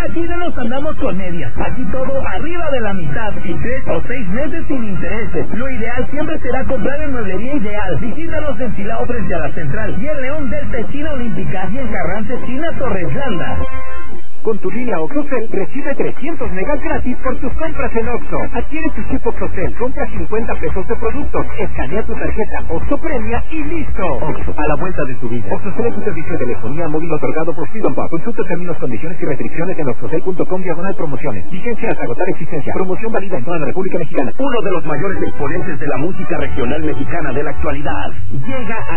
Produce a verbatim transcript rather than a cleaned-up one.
Aquí no nos andamos con medias. Aquí todo arriba de la mitad. Y tres o seis meses sin intereses. Lo ideal siempre será comprar en Mueblería Ideal. Visítanos en Silao frente a la Central. Y en León del China Olímpica. Y en Carranza, China, Torres Landa. Con tu línea OXXOCEL recibe trescientos megas gratis por tus compras en Oxxo. Adquiere tu chip OXXOCEL, compra cincuenta pesos de productos, escanea tu tarjeta Oxxo Premia y listo. Oxxo, a la vuelta de tu vida. OXXOCEL es un servicio de telefonía móvil otorgado por Freedom Pub. Consulta términos, condiciones y restricciones en oxxocel punto com diagonal promociones. Vigencia hasta agotar existencia. Promoción válida en toda la República Mexicana. Uno de los mayores exponentes de la música regional mexicana de la actualidad llega a